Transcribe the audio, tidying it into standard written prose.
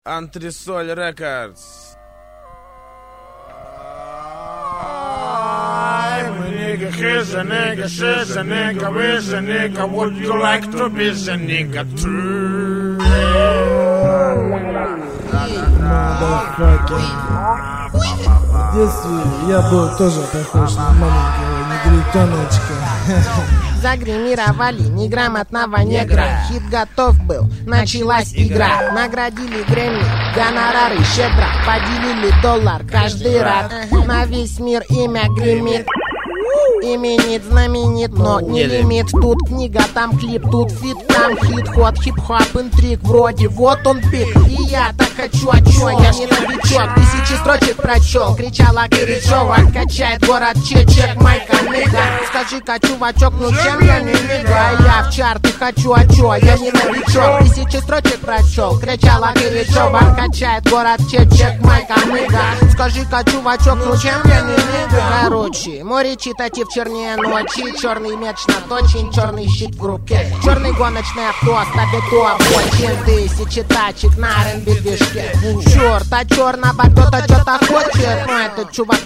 Антресоль Рекордс. I'm a nigga, here's a nigga, she's a nigga, where's a nigga, would you like to be the nigga too? В детстве я был тоже похож на маленького негритеночка. Загримировали неграмотного негра. Хит готов был, началась игра. Наградили Грэмми, гонорары щедро. Поделили $1 каждый раз. На весь мир имя гремит. Именит, знаменит, но не лимит. Тут книга, там клип, тут фит, там хит-ход, хип-хоп, интриг вроде. Вот он пик, и я так хочу, а чё? Я не новичок, 1000 строчек прочел. Кричала Киричева, качает город чек майка, нига. Скажи-ка, чувачок, ну чем я не нига? А я в чарты хочу, а чё? Я не новичок, 1000 строчек прочел. Кричала Киричева, качает город чек майка, нига. Скажи-ка, чувачок, ну чем я не нига? Короче, море читати в чернее ночи. Черный меч наточен, черный щит в руке. Черный гоночный авто, стабито обочин. 1000 тачек на РНБ движке. Черт, а черного кто-то что-то хочет. Но этот чувак